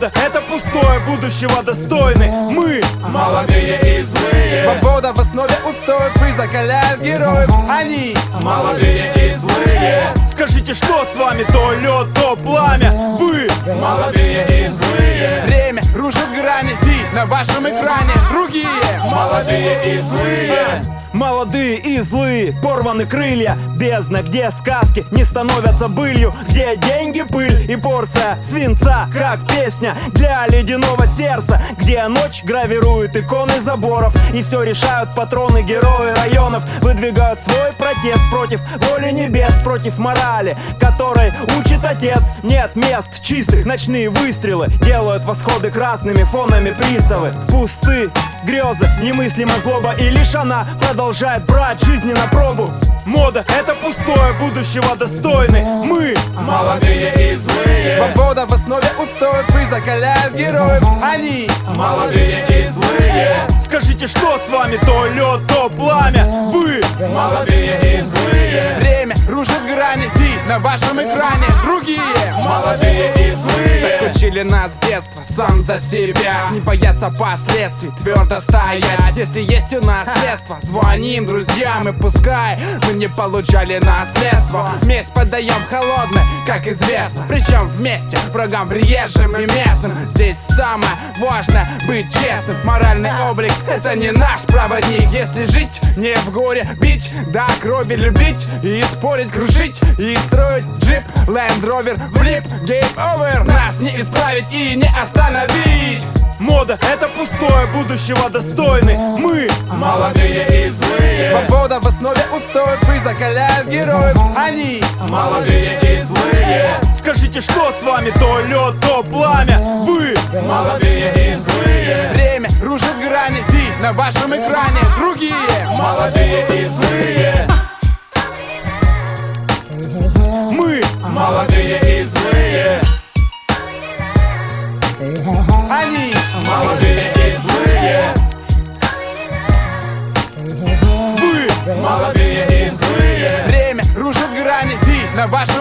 Мода — это пустое, будущего достойны. Мы молодые и злые. Свобода в основе устоев и закаляет героев. Они молодые и злые. Скажите, что с вами? То лед, то пламя. Вы молодые и злые. время рушит грани, ты на вашем экране. Другие молодые и злые. молодые и злые, порваны крылья. Бездна, где сказки не становятся былью, где деньги, пыль и порция свинца, как песня для ледяного сердца, где ночь гравирует иконы заборов, и все решают патроны, герои районов. Выдвигают свой протест против воли небес, против морали, которой учит отец. Нет мест чистых, ночные выстрелы делают восходы красными фонами приставы. Пусты грезы, немыслима злоба, и лишь она продолжает брать жизни на пробу. Мода — это пустое, будущего достойны. Мы молодые и злые. свобода в основе устоев и закаляет героев. Они молодые и злые. скажите, что с вами? То лед, то пламя. Вы молодые и злые. время рушит грани, ты на вашем экране. Другие молодые и злые. так учили нас с детства, сам за себя. Не бояться последствий, твердо стоять. Если есть у нас средства, звоним друзьям, и пускай мы не получали наследство. Месть подаем холодной, как известно. Причем вместе врагам приезжим и местным. Здесь самое важное быть честным. Моральный облик — это не наш проводник. Если жить не в горе, бить до крови, любить и спорить, крушить и строить джип, Land Rover, влип, game over. Нас не исправить и не остановить. мода — это пустое, будущего достойны. Мы молодые и злые. Свобода в основе устоев и закаляет героев. Они молодые и злые. скажите, что с вами? То лед, то пламя. Вы молодые и злые. время рушит грани, ты на вашем экране. Другие молодые и злые. мы молодые и злые. Они молодые и злые. вы молодые и злые. время рушит грани, ты на вашем